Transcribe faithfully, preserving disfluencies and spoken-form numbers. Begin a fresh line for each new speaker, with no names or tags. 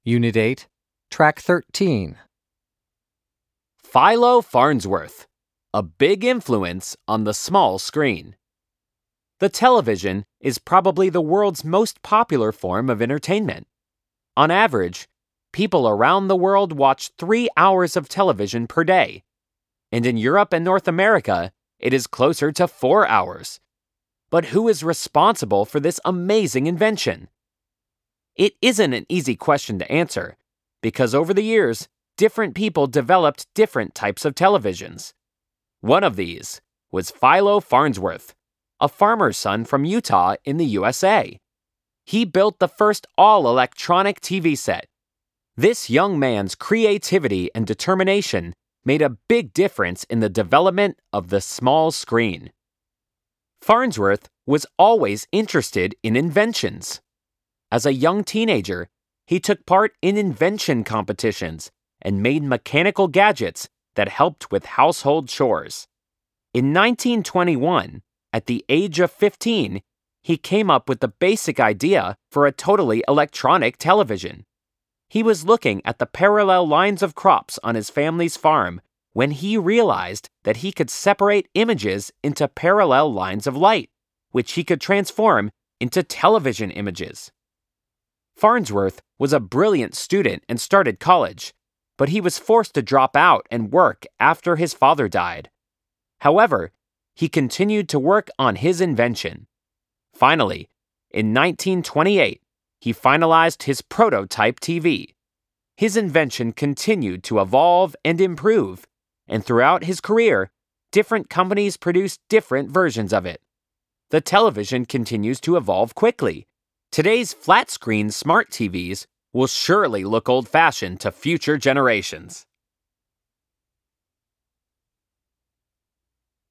Unit eight, Track thirteen.
Philo Farnsworth, a big influence on the small screen. The television is probably the world's most popular form of entertainment. On average, people around the world watch three hours of television per day. And in Europe and North America, it is closer to four hours. But who is responsible for this amazing invention? It isn't an easy question to answer, because over the years, different people developed different types of televisions. One of these was Philo Farnsworth, a farmer's son from Utah in the U S A. He built the first all-electronic T V set. This young man's creativity and determination made a big difference in the development of the small screen. Farnsworth was always interested in inventions. As a young teenager, he took part in invention competitions and made mechanical gadgets that helped with household chores. In nineteen twenty-one, at the age of fifteen, he came up with the basic idea for a totally electronic television. He was looking at the parallel lines of crops on his family's farm when he realized that he could separate images into parallel lines of light, which he could transform into television images. Farnsworth was a brilliant student and started college, but he was forced to drop out and work after his father died. However, he continued to work on his invention. Finally, in nineteen twenty-eight, he finalized his prototype T V. His invention continued to evolve and improve, and throughout his career, different companies produced different versions of it. The television continues to evolve quickly. Today's flat-screen smart T Vs will surely look old-fashioned to future generations.